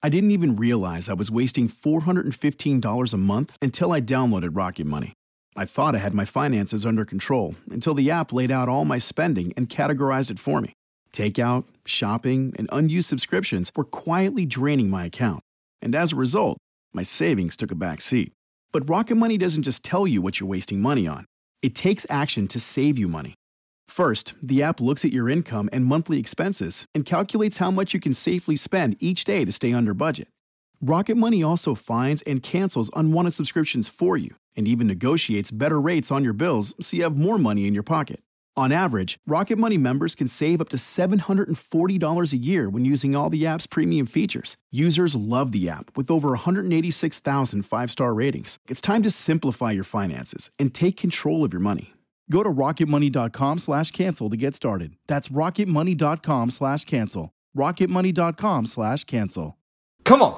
I didn't even realize I was wasting $415 a month until I downloaded Rocket Money. I thought I had my finances under control until the app laid out all my spending and categorized it for me. Takeout, shopping, and unused subscriptions were quietly draining my account. And as a result, my savings took a back seat. But Rocket Money doesn't just tell you what you're wasting money on. It takes action to save you money. First, the app looks at your income and monthly expenses and calculates how much you can safely spend each day to stay under budget. Rocket Money also finds and cancels unwanted subscriptions for you and even negotiates better rates on your bills so you have more money in your pocket. On average, Rocket Money members can save up to $740 a year when using all the app's premium features. Users love the app with over 186,000 five-star ratings. It's time to simplify your finances and take control of your money. Go to rocketmoney.com/cancel to get started. That's rocketmoney.com/cancel. rocketmoney.com/cancel. Come on.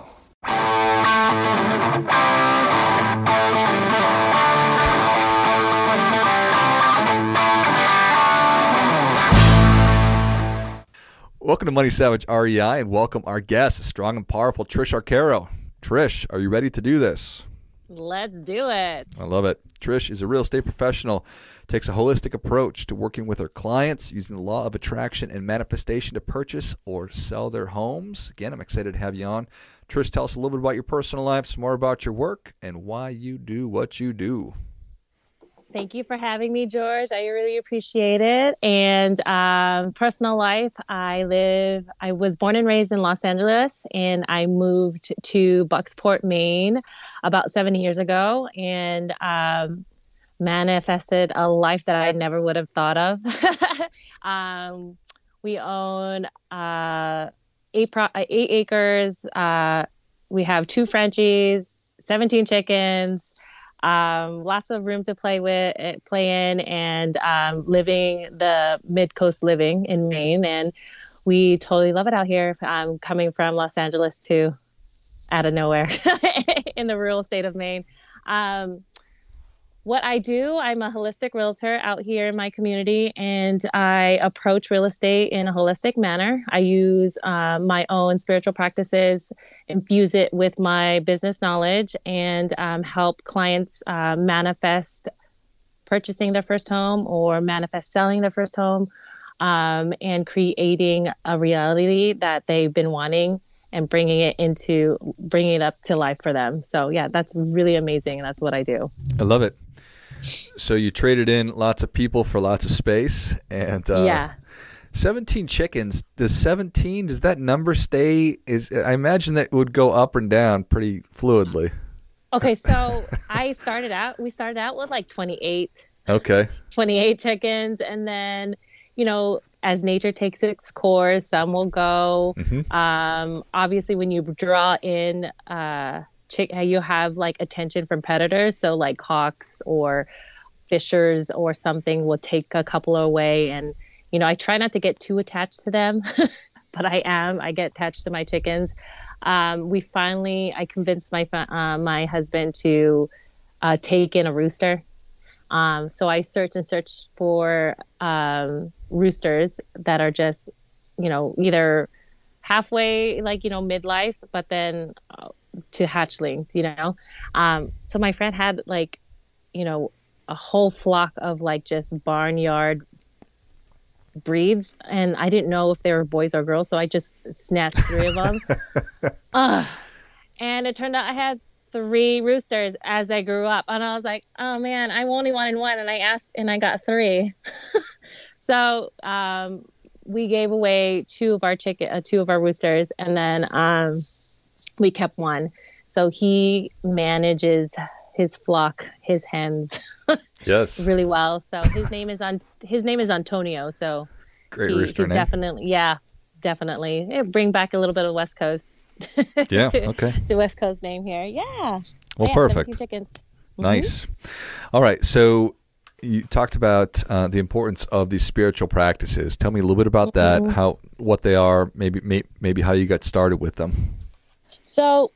Welcome to Money Savage REI, and welcome our guest, strong and powerful Trish Arcaro. Trish, are you ready to do this? Let's do it. I love it. Trish is a real estate professional, takes a holistic approach to working with her clients using the law of attraction and manifestation to purchase or sell their homes. Again, I'm excited to have you on. Trish, tell us a little bit about your personal life, some more about your work, and why you do what you do. Thank you for having me, George. I really appreciate it. And personal life, I was born and raised in Los Angeles, and I moved to Bucksport, Maine about 7 years ago, and manifested a life that I never would have thought of. We own 8 acres. We have 2 Frenchies, 17 chickens, lots of room to play in, and living the mid-coast living in Maine. And we totally love it out here. Coming from Los Angeles to out of nowhere in the rural state of Maine. What I do, I'm a holistic realtor out here in my community, and I approach real estate in a holistic manner. I use my own spiritual practices, infuse it with my business knowledge, and help clients manifest purchasing their first home or manifest selling their first home, and creating a reality that they've been wanting and bringing it up to life for them. So yeah, that's really amazing. And that's what I do. I love it. So you traded in lots of people for lots of space, and 17 chickens. Does that number stay? I imagine that would go up and down pretty fluidly. Okay, so we started out with like 28. Okay. 28 chickens, and then, as nature takes its course, some will go. Mm-hmm. Obviously, when you draw in you have like attention from predators, so like hawks or fishers or something will take a couple away, and I try not to get too attached to them, but I get attached to my chickens. I convinced my husband to take in a rooster. So I search for roosters that are just either halfway, midlife, but then to hatchlings, so my friend had a whole flock of just barnyard breeds, and I didn't know if they were boys or girls, so I just snatched 3 of them. And it turned out I had 3 roosters as I grew up, and I was like, oh man, I only wanted 1, and I asked and I got 3. So we gave away 2 of our roosters, and then we kept 1. So he manages his flock, his hens, yes, really well. So his name is Antonio. So great rooster he's name. Definitely. Bring back a little bit of West Coast. Yeah. Okay. The West Coast name here. Yeah. Well, perfect. 17 chickens. Mm-hmm. Nice. All right. So you talked about the importance of these spiritual practices. Tell me a little bit about that. Mm-hmm. What they are. Maybe how you got started with them. So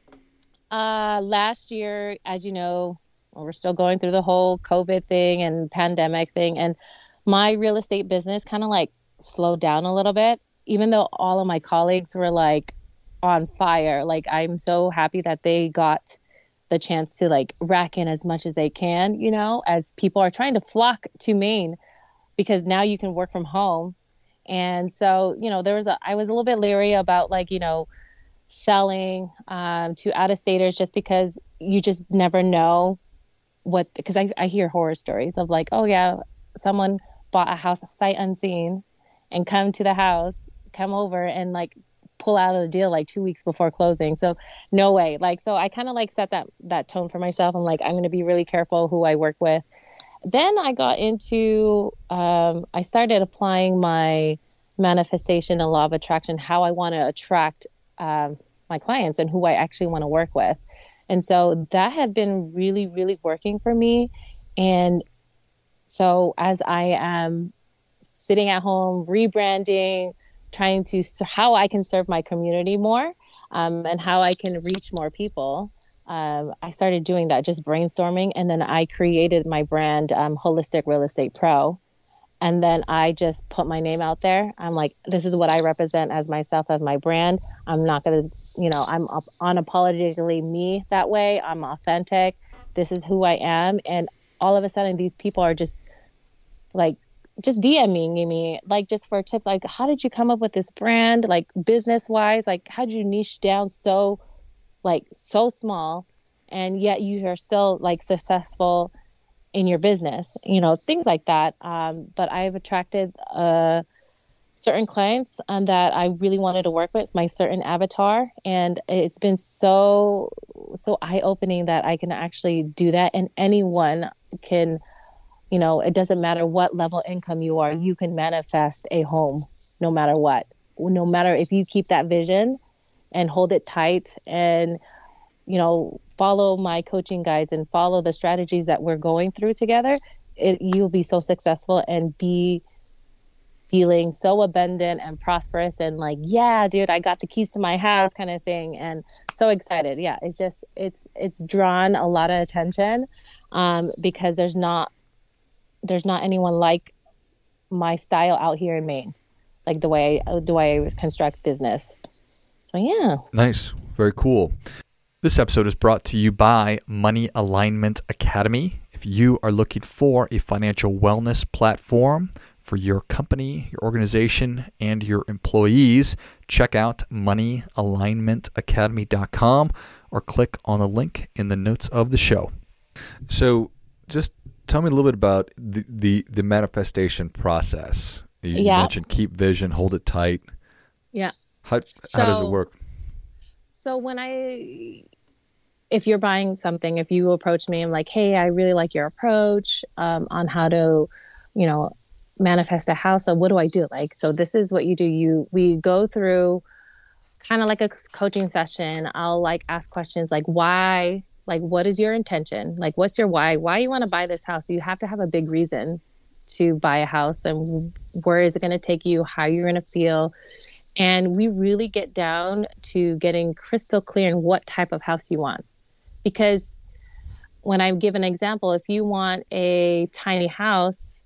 last year, as you know, we're still going through the whole COVID thing and pandemic thing, and my real estate business kind of slowed down a little bit, even though all of my colleagues were on fire. Like, I'm so happy that they got the chance to like rack in as much as they can, you know, as people are trying to flock to Maine because now you can work from home. And so, you know, I was a little bit leery about like, you know, selling to out-of-staters just because you just never know because I hear horror stories of like, oh yeah, someone bought a house sight unseen and come over and like pull out of the deal like 2 weeks before closing. So no way. Like, so I kind of like set that tone for myself. I'm like, I'm going to be really careful who I work with. Then I got into, I started applying my manifestation and law of attraction, how I want to attract my clients and who I actually want to work with. And so that had been really, really working for me. And so as I am sitting at home, rebranding, trying to how I can serve my community more and how I can reach more people, I started doing that, just brainstorming. And then I created my brand, Holistic Real Estate Pro. And then I just put my name out there. I'm like, this is what I represent as myself, as my brand. I'm not going to, you know, I'm unapologetically me that way. I'm authentic. This is who I am. And all of a sudden, these people are just DMing me, like just for tips. Like, how did you come up with this brand? Like business wise, like how did you niche down so small and yet you are still like successful in your business, you know, things like that. But I've attracted certain clients that I really wanted to work with, my certain avatar. And it's been so eye-opening that I can actually do that. And anyone can, you know, it doesn't matter what level income you are, you can manifest a home no matter what. No matter if you keep that vision and hold it tight and, you know, follow my coaching guides and follow the strategies that we're going through together, you'll be so successful and be feeling so abundant and prosperous and like, yeah, dude, I got the keys to my house kind of thing. And so excited. Yeah. It's drawn a lot of attention because there's not anyone like my style out here in Maine, like the way I construct business. So yeah. Nice. Very cool. This episode is brought to you by Money Alignment Academy. If you are looking for a financial wellness platform for your company, your organization, and your employees, check out moneyalignmentacademy.com or click on the link in the notes of the show. So just tell me a little bit about the manifestation process. You mentioned keep vision, hold it tight. Yeah. How does it work? So if you're buying something, if you approach me and like, hey, I really like your approach on how to, you know, manifest a house. So what do I do? Like, so this is what you do. We go through kind of like a coaching session. I'll like ask questions like why, like what is your intention? Like what's your why you want to buy this house? You have to have a big reason to buy a house and where is it going to take you, how you're going to feel. And we really get down to getting crystal clear in what type of house you want. Because when I give an example, if you want a tiny house,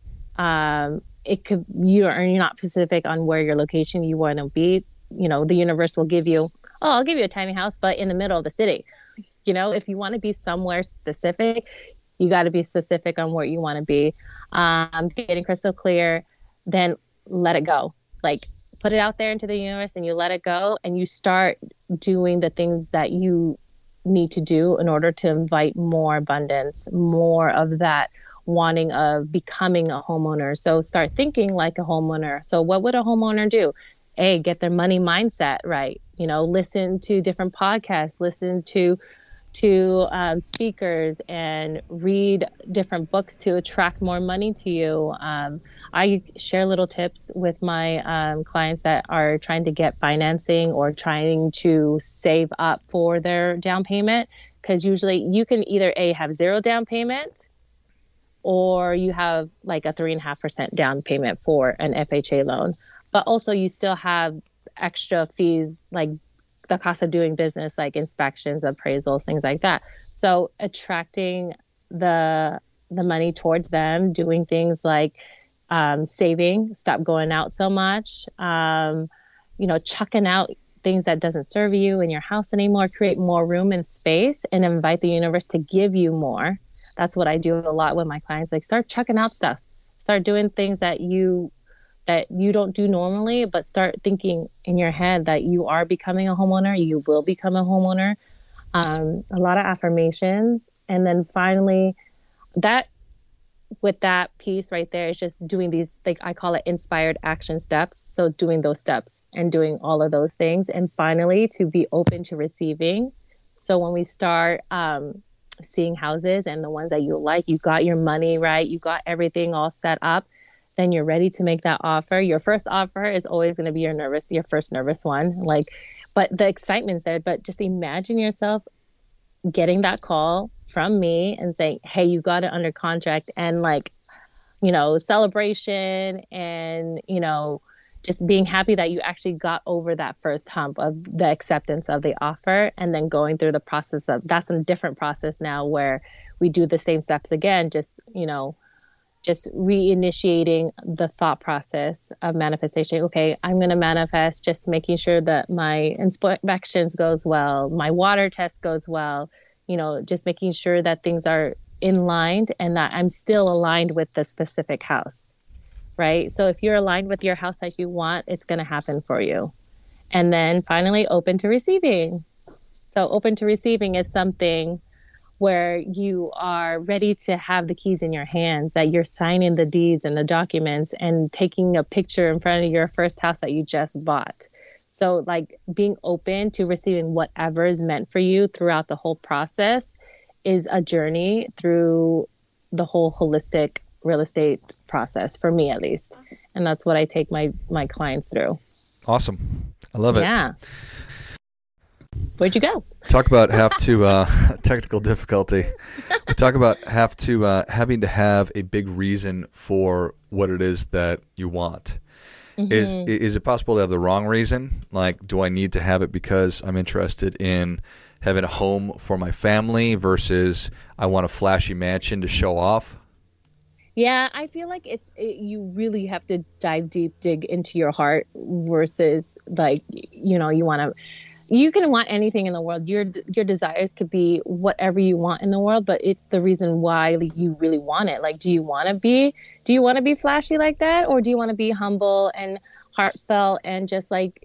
you're not specific on where your location you want to be. You know, the universe will give you, I'll give you a tiny house, but in the middle of the city. You know, if you want to be somewhere specific, you got to be specific on where you want to be. Getting crystal clear, then let it go. Like put it out there into the universe and you let it go and you start doing the things that you need to do in order to invite more abundance, more of that wanting of becoming a homeowner. So start thinking like a homeowner. So what would a homeowner do? Get their money mindset right. You know, listen to different podcasts, listen to speakers and read different books to attract more money to you. I share little tips with my clients that are trying to get financing or trying to save up for their down payment, because usually you can either have zero down payment or you have like a 3.5% down payment for an FHA loan. But also you still have extra fees like the cost of doing business, like inspections, appraisals, things like that. So attracting the money towards them, doing things like saving, stop going out so much, chucking out things that doesn't serve you in your house anymore, create more room and space, and invite the universe to give you more. That's what I do a lot with my clients. Like, start chucking out stuff, start doing things that you don't do normally, but start thinking in your head that you are becoming a homeowner, you will become a homeowner. A lot of affirmations. And then finally, that with that piece right there is just doing these, like, I call it inspired action steps. So doing those steps and doing all of those things. And finally, to be open to receiving. So when we start seeing houses and the ones that you like, you got your money right, you got everything all set up, then you're ready to make that offer. Your first offer is always going to be your first nervous one. Like, but the excitement's there. But just imagine yourself getting that call from me and saying, hey, you got it under contract, and like, celebration and, just being happy that you actually got over that first hump of the acceptance of the offer, and then going through the process of, that's a different process now where we do the same steps again, just reinitiating the thought process of manifestation. Okay, I'm going to manifest, just making sure that my inspections goes well, my water test goes well, just making sure that things are in line and that I'm still aligned with the specific house, right? So if you're aligned with your house that you want, it's going to happen for you. And then finally, open to receiving. So open to receiving is something where you are ready to have the keys in your hands, that you're signing the deeds and the documents and taking a picture in front of your first house that you just bought. So like being open to receiving whatever is meant for you throughout the whole process is a journey through the whole holistic real estate process, for me at least. And that's what I take my clients through. Awesome. I love it. Yeah. Where'd you go? Talk about technical difficulty. We talk about having to have a big reason for what it is that you want. Mm-hmm. Is it possible to have the wrong reason? Like, do I need to have it because I'm interested in having a home for my family versus I want a flashy mansion to show off? Yeah, I feel like you really have to dig into your heart versus like, you can want anything in the world. Your desires could be whatever you want in the world, but it's the reason why you really want it. Like, do you want to be flashy like that? Or do you want to be humble and heartfelt and just like,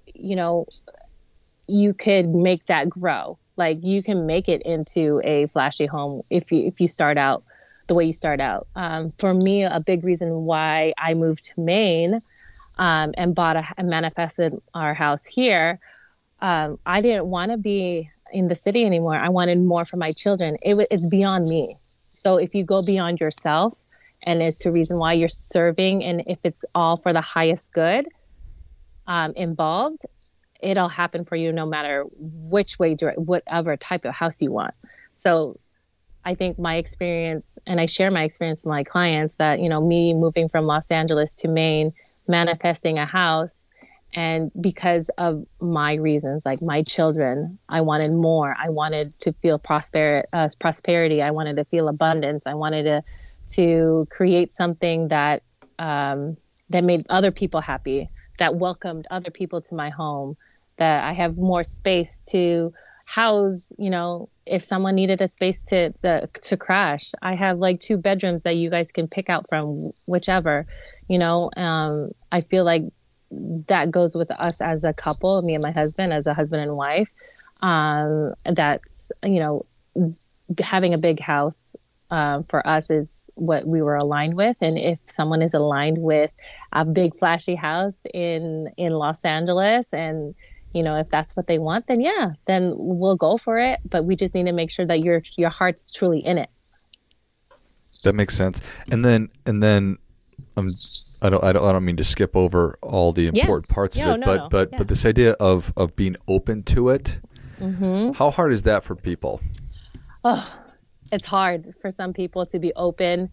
you could make that grow. Like, you can make it into a flashy home if you start out the way you start out. For me, a big reason why I moved to Maine and manifested our house here, I didn't want to be in the city anymore. I wanted more for my children. It's beyond me. So if you go beyond yourself and it's the reason why you're serving, and if it's all for the highest good involved, it'll happen for you no matter which way, whatever type of house you want. So I think my experience, and I share my experience with my clients, that, me moving from Los Angeles to Maine, manifesting a house, and because of my reasons, like my children, I wanted more. I wanted to feel prosperity. I wanted to feel abundance. I wanted to create something that made other people happy, that welcomed other people to my home, that I have more space to house, if someone needed a space to crash. I have like 2 bedrooms that you guys can pick out from, whichever, I feel like that goes with us as a couple, me and my husband, as a husband and wife. That's, having a big house for us is what we were aligned with. And if someone is aligned with a big flashy house in Los Angeles, and if that's what they want, then we'll go for it. But we just need to make sure that your heart's truly in it. That makes sense. And then I don't mean to skip over all the important parts of it, but this idea of being open to it, mm-hmm. How hard is that for people? Oh, it's hard for some people to be open.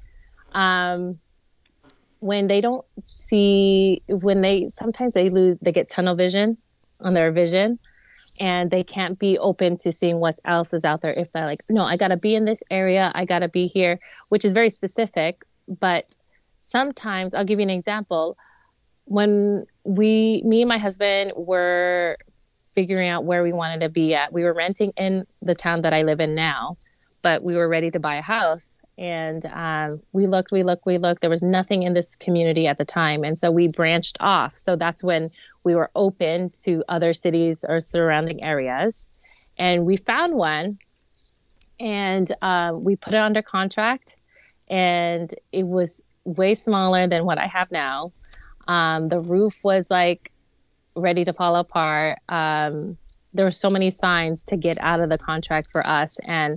When they don't see, sometimes they get tunnel vision on their vision, and they can't be open to seeing what else is out there. If they're like, no, I got to be in this area, I got to be here, which is very specific. But sometimes, I'll give you an example. When me and my husband were figuring out where we wanted to be at. We were renting in the town that I live in now, but we were ready to buy a house. And we looked. There was nothing in this community at the time. And so we branched off. So that's when we were open to other cities or surrounding areas. And we found one, and we put it under contract. And it was way smaller than what I have now. The roof was like ready to fall apart. There were so many signs to get out of the contract for us. And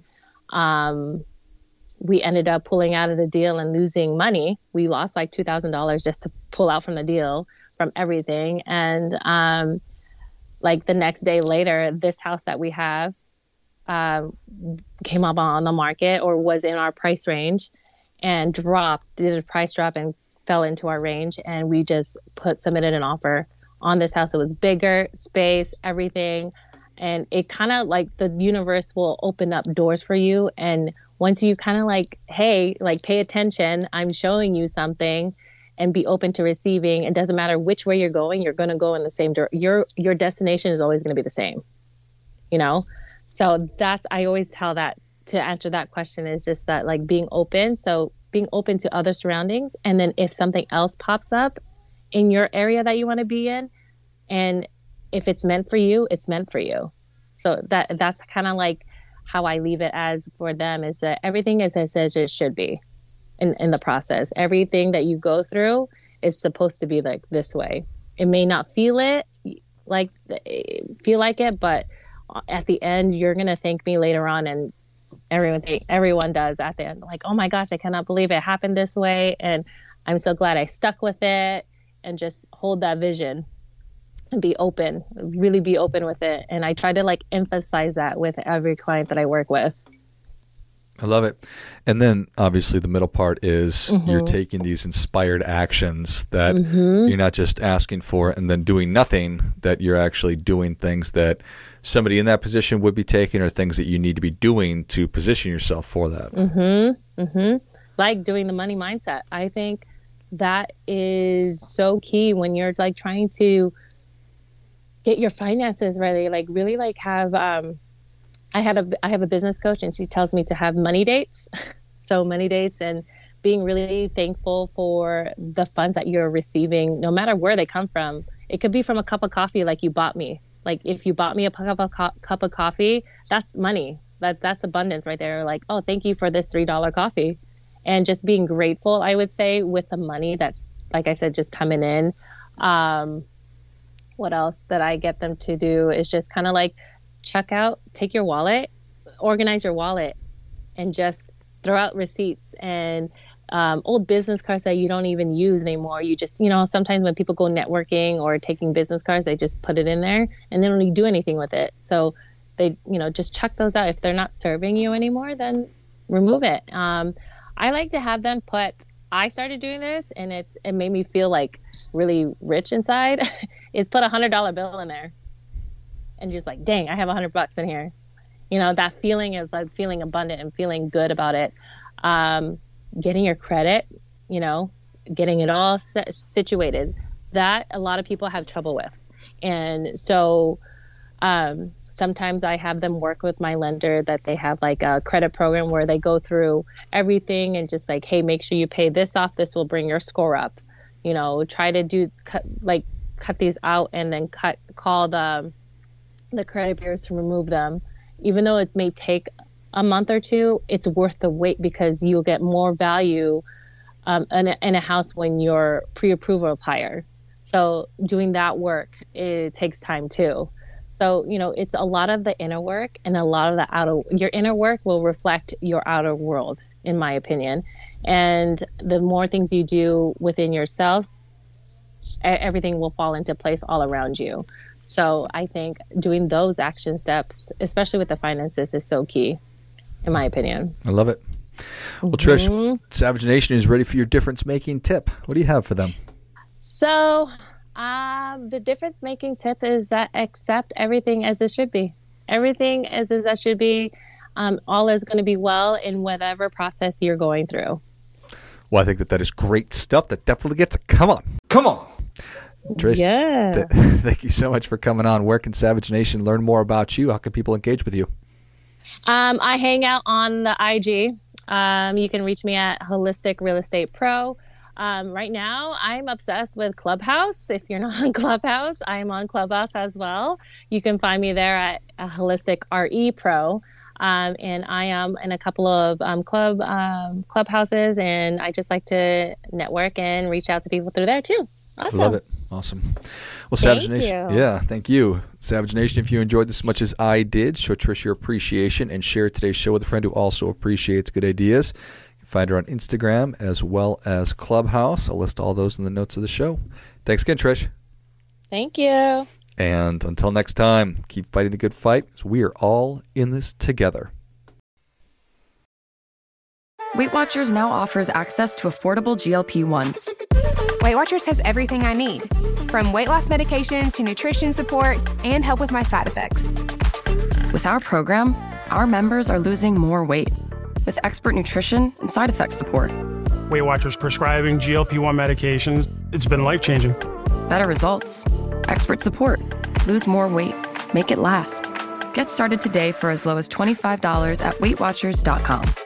we ended up pulling out of the deal and losing money. We lost like $2,000 just to pull out from the deal, from everything. And like the next day later, this house that we have came up on the market, or was in our price range, and did a price drop and fell into our range. And we just submitted an offer on this house. It was bigger, space, everything. And it kind of like the universe will open up doors for you. And once you kind of like, hey, like pay attention, I'm showing you something, and be open to receiving. It doesn't matter which way you're going to go in the same direction. Your destination is always going to be the same, you know? So I always tell that, to answer that question, is just that, like, being open. So being open to other surroundings. And then if something else pops up in your area that you want to be in, and if it's meant for you, it's meant for you. So that's kind of like how I leave it as for them, is that everything is as it should be in the process. Everything that you go through is supposed to be like this way. It may not feel like it, but at the end, you're going to thank me later on. And everyone does at the end, like, oh my gosh, I cannot believe it happened this way. And I'm so glad I stuck with it, and just hold that vision and be open, really be open with it. And I try to like emphasize that with every client that I work with. I love it. And then obviously the middle part is you're taking these inspired actions that you're not just asking for and then doing nothing, that you're actually doing things that somebody in that position would be taking, or things that you need to be doing to position yourself for that. Like doing the money mindset. I think that is so key when you're like trying to get your finances ready, like really like have, I have a business coach, and she tells me to have money dates. So money dates, and being really thankful for the funds that you're receiving, no matter where they come from. It could be from a cup of coffee, like you bought me. Like if you bought me a cup of coffee, that's money. That's abundance right there. Like, oh, thank you for this $3 coffee. And just being grateful, I would say, with the money that's, like I said, just coming in. What else that I get them to do is just kind of like take your wallet, organize your wallet, and just throw out receipts and old business cards that you don't even use anymore. You just, sometimes when people go networking or taking business cards, they just put it in there and they don't really do anything with it. So they, just chuck those out. If they're not serving you anymore, then remove it. I like to have them I started doing this, and it made me feel like really rich inside, is put $100 bill in there. And just like, dang, I have $100 in here. That feeling is like feeling abundant and feeling good about it. Getting your credit, getting it all situated, that a lot of people have trouble with. And so sometimes I have them work with my lender, that they have like a credit program where they go through everything and just like, hey, make sure you pay this off. This will bring your score up. Try to cut these out, and then call the credit bureaus to remove them. Even though it may take a month or two, it's worth the wait, because you'll get more value in a house when your pre-approval is higher. So doing that work, it takes time too. So, it's a lot of the inner work, and a lot of your inner work will reflect your outer world, in my opinion. And the more things you do within yourselves, everything will fall into place all around you. So I think doing those action steps, especially with the finances, is so key, in my opinion. I love it. Well, Trish, Savage Nation is ready for your difference-making tip. What do you have for them? So the difference-making tip is that accept everything as it should be. Everything as it should be. All is going to be well in whatever process you're going through. Well, I think that is great stuff. That definitely gets it. Come on. Trish, Yeah. Thank you so much for coming on. Where can Savage Nation learn more about you? How can people engage with you? I hang out on the IG. You can reach me at Holistic Real Estate Pro. Right now, I'm obsessed with Clubhouse. If you're not on Clubhouse, I'm on Clubhouse as well. You can find me there at Holistic RE Pro. And I am in a couple of clubhouses, and I just like to network and reach out to people through there too. Awesome. Love it. Awesome. Well, Savage Thank Nation. you. Yeah, thank you. Savage Nation, if you enjoyed this as much as I did, show Trish your appreciation and share today's show with a friend who also appreciates good ideas. You can find her on Instagram as well as Clubhouse. I'll list all those in the notes of the show. Thanks again, Trish. Thank you. And until next time, keep fighting the good fight, because we are all in this together. Weight Watchers now offers access to affordable GLP-1s. Weight Watchers has everything I need, from weight loss medications to nutrition support and help with my side effects. With our program, our members are losing more weight with expert nutrition and side effect support. Weight Watchers prescribing GLP-1 medications, it's been life-changing. Better results, expert support, lose more weight, make it last. Get started today for as low as $25 at WeightWatchers.com.